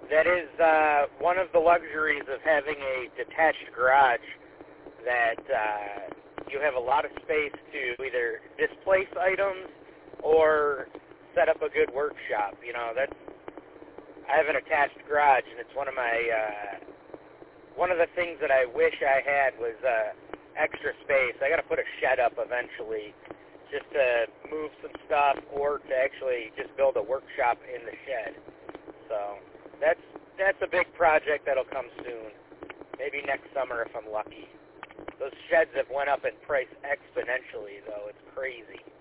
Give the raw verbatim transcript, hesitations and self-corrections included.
that is uh, one of the luxuries of having a detached garage, that uh, you have a lot of space to either displace items or set up a good workshop. You know, that's, I have an attached garage, and it's one of my, uh, one of the things that I wish I had was uh, extra space. I got to put a shed up eventually, just to move some stuff, or to actually just build a workshop in the shed. So that's that's a big project that'll come soon. Maybe next summer if I'm lucky. Those sheds have went up in price exponentially, though. It's crazy.